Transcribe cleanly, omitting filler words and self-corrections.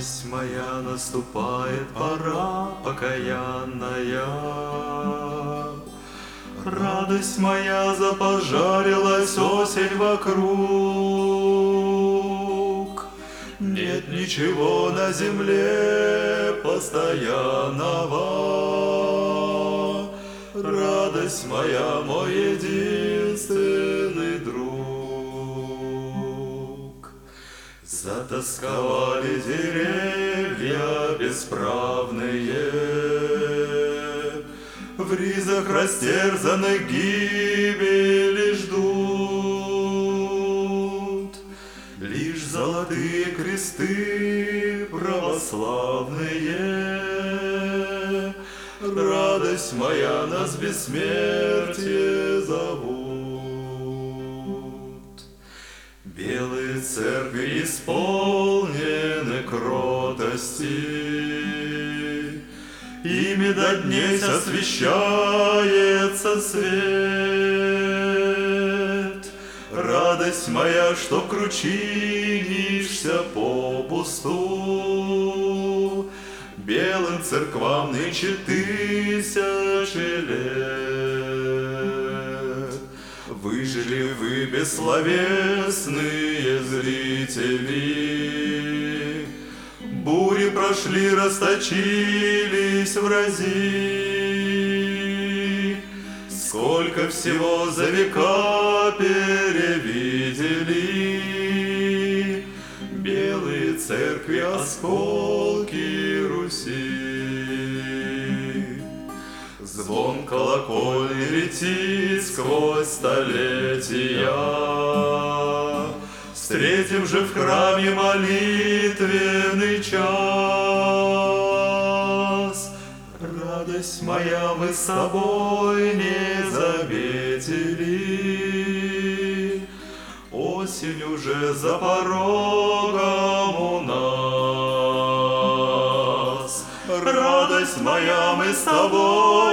Радость моя, наступает пора покаянная. Радость моя, запожарилась осень вокруг. Нет ничего на земле постоянного. Радость моя, мой единственный друг. Затасковали деревья бесправные, в ризах растерзанных гибели ждут. Лишь золотые кресты православные, радость моя, нас бессмертие зовут. Белые церкви исполнены кротости, ими до дней освещается свет. Радость моя, что кручинишься попусту, белым церквам нынче 1000 лет. Выжили вы, бессловесные зрители, бури прошли, расточились врази. Сколько всего за века перевидели белые церкви, осколки Руси. Звон колокольный летит сквозь столетия, встретим же в храме молитвенный час. Радость моя, мы с тобой не заметили, осень уже за порогом у нас. Радость моя, мы с тобой